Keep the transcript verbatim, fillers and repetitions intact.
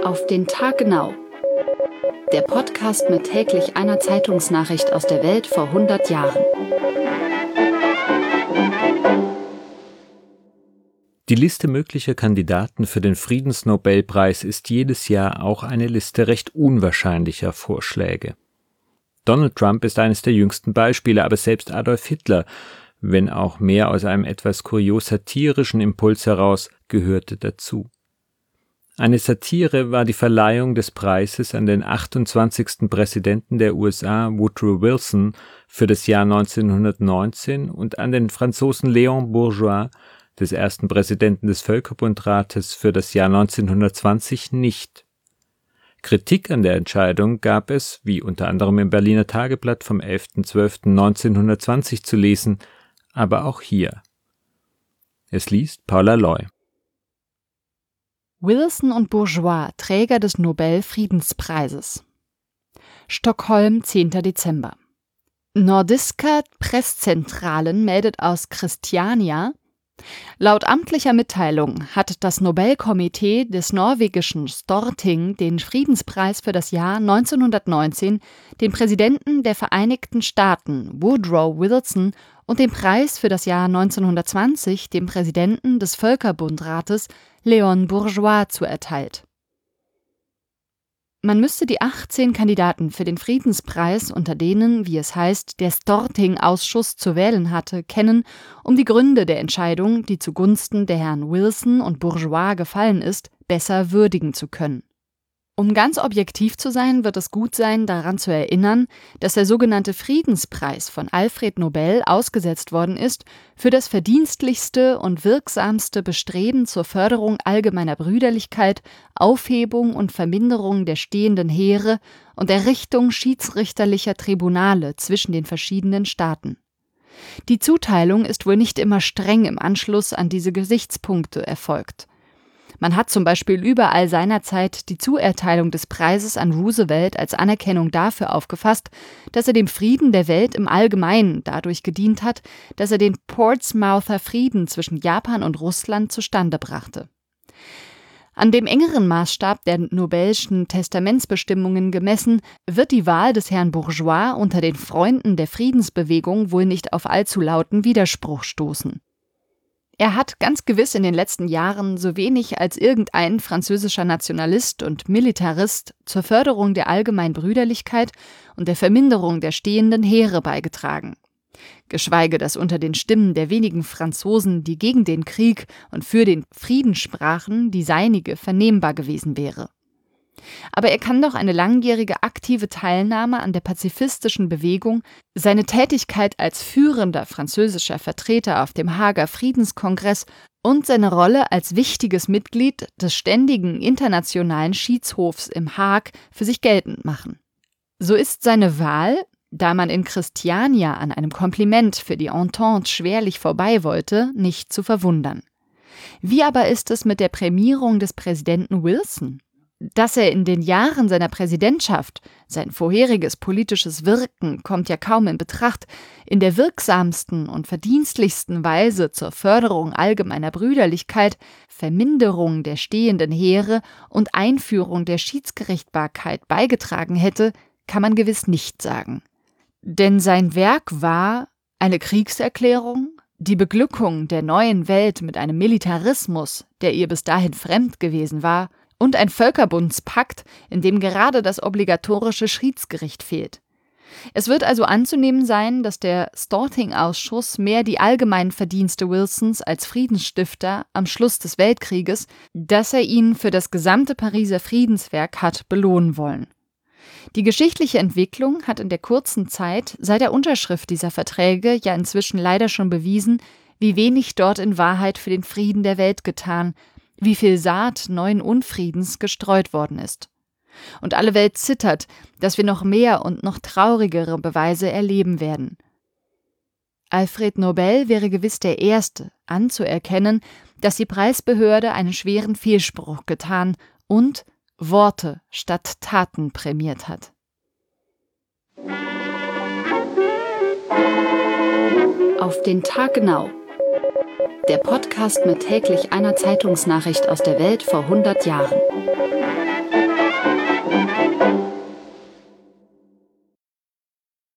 Auf den Tag genau. Der Podcast mit täglich einer Zeitungsnachricht aus der Welt vor hundert Jahren. Die Liste möglicher Kandidaten für den Friedensnobelpreis ist jedes Jahr auch eine Liste recht unwahrscheinlicher Vorschläge. Donald Trump ist eines der jüngsten Beispiele, aber selbst Adolf Hitler, wenn auch mehr aus einem etwas kurios satirischen Impuls heraus, gehörte dazu. Eine Satire war die Verleihung des Preises an den achtundzwanzigsten Präsidenten der U S A, Woodrow Wilson, für das Jahr neunzehnhundertneunzehn und an den Franzosen Léon Bourgeois, des ersten Präsidenten des Völkerbundrates, für das Jahr neunzehnhundertzwanzig nicht. Kritik an der Entscheidung gab es, wie unter anderem im Berliner Tageblatt vom elften zwölften neunzehnhundertzwanzig zu lesen, aber auch hier. Es liest Paula Loy. Wilson und Bourgeois, Träger des Nobel-Friedenspreises. Stockholm, zehnter Dezember. Nordiska Presszentralen meldet aus Christiania: Laut amtlicher Mitteilung hat das Nobelkomitee des norwegischen Storting den Friedenspreis für das Jahr neunzehnhundertneunzehn dem Präsidenten der Vereinigten Staaten Woodrow Wilson und den Preis für das Jahr neunzehnhundertzwanzig dem Präsidenten des Völkerbundrates Léon Bourgeois zuerteilt. Man müsste die achtzehn Kandidaten für den Friedenspreis, unter denen, wie es heißt, der Storting-Ausschuss zu wählen hatte, kennen, um die Gründe der Entscheidung, die zugunsten der Herren Wilson und Bourgeois gefallen ist, besser würdigen zu können. Um ganz objektiv zu sein, wird es gut sein, daran zu erinnern, dass der sogenannte Friedenspreis von Alfred Nobel ausgesetzt worden ist für das verdienstlichste und wirksamste Bestreben zur Förderung allgemeiner Brüderlichkeit, Aufhebung und Verminderung der stehenden Heere und Errichtung schiedsrichterlicher Tribunale zwischen den verschiedenen Staaten. Die Zuteilung ist wohl nicht immer streng im Anschluss an diese Gesichtspunkte erfolgt. Man hat zum Beispiel überall seinerzeit die Zuerteilung des Preises an Roosevelt als Anerkennung dafür aufgefasst, dass er dem Frieden der Welt im Allgemeinen dadurch gedient hat, dass er den Portsmouther Frieden zwischen Japan und Russland zustande brachte. An dem engeren Maßstab der Nobelschen Testamentsbestimmungen gemessen, wird die Wahl des Herrn Bourgeois unter den Freunden der Friedensbewegung wohl nicht auf allzu lauten Widerspruch stoßen. Er hat ganz gewiss in den letzten Jahren so wenig als irgendein französischer Nationalist und Militarist zur Förderung der allgemeinen Brüderlichkeit und der Verminderung der stehenden Heere beigetragen. Geschweige, dass unter den Stimmen der wenigen Franzosen, die gegen den Krieg und für den Frieden sprachen, die seinige vernehmbar gewesen wäre. Aber er kann doch eine langjährige aktive Teilnahme an der pazifistischen Bewegung, seine Tätigkeit als führender französischer Vertreter auf dem Haager Friedenskongress und seine Rolle als wichtiges Mitglied des ständigen internationalen Schiedshofs im Haag für sich geltend machen. So ist seine Wahl, da man in Christiania an einem Kompliment für die Entente schwerlich vorbei wollte, nicht zu verwundern. Wie aber ist es mit der Prämierung des Präsidenten Wilson? Dass er in den Jahren seiner Präsidentschaft, sein vorheriges politisches Wirken kommt ja kaum in Betracht, in der wirksamsten und verdienstlichsten Weise zur Förderung allgemeiner Brüderlichkeit, Verminderung der stehenden Heere und Einführung der Schiedsgerichtbarkeit beigetragen hätte, kann man gewiss nicht sagen. Denn sein Werk war eine Kriegserklärung, die Beglückung der neuen Welt mit einem Militarismus, der ihr bis dahin fremd gewesen war, und ein Völkerbundspakt, in dem gerade das obligatorische Schiedsgericht fehlt. Es wird also anzunehmen sein, dass der Storting-Ausschuss mehr die allgemeinen Verdienste Wilsons als Friedensstifter am Schluss des Weltkrieges, dass er ihn für das gesamte Pariser Friedenswerk hat belohnen wollen. Die geschichtliche Entwicklung hat in der kurzen Zeit seit der Unterschrift dieser Verträge ja inzwischen leider schon bewiesen, wie wenig dort in Wahrheit für den Frieden der Welt getan, wie viel Saat neuen Unfriedens gestreut worden ist. Und alle Welt zittert, dass wir noch mehr und noch traurigere Beweise erleben werden. Alfred Nobel wäre gewiss der Erste, anzuerkennen, dass die Preisbehörde einen schweren Fehlspruch getan und Worte statt Taten prämiert hat. Auf den Tag genau. Der Podcast mit täglich einer Zeitungsnachricht aus der Welt vor hundert Jahren.